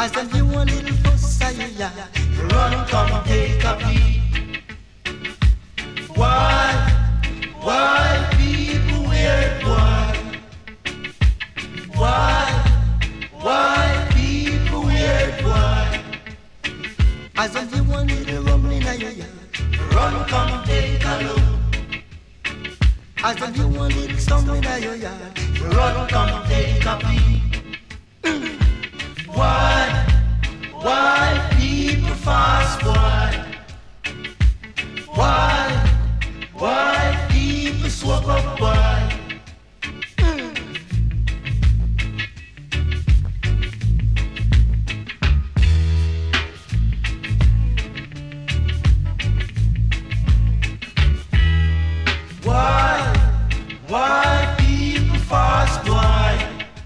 As them you a little fuss of your yard, run come take a peek. Why people weird boy? Why people weird boy? As them you a little rumbling of your yard, run come take a look. As them you a little stumbling of your yard, run come take a peek. Why people fast, boy? Why people swap up, boy? Why people fast, boy?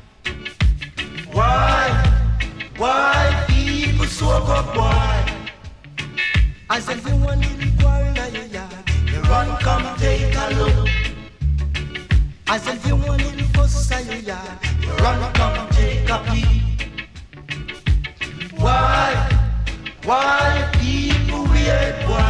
Why people soak up, boy? As if you want little quarrel in your yard, you run come take a look. As if you want little fuss in your yard, you run come take a peek. Why people weird, boy?